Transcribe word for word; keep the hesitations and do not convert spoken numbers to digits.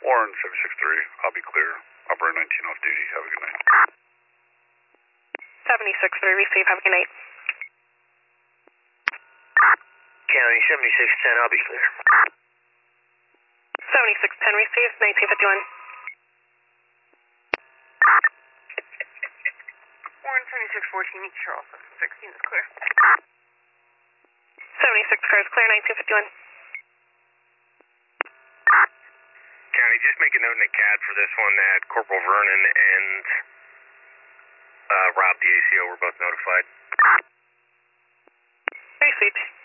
Warren seventy-six three, I'll be clear. Operator nineteen off duty. Have a good night. seventy-six three, receive. Have a good night. County seventy-six ten, I'll be clear. seventy-six ten, receive. nineteen fifty-one. Warren seventy-six fourteen, meet Charles sixteen is clear. seventy-six car is clear, nineteen fifty-one. County, just make a note in the C A D for this one that Corporal Vernon and uh, Rob, the A C O, were both notified. Received.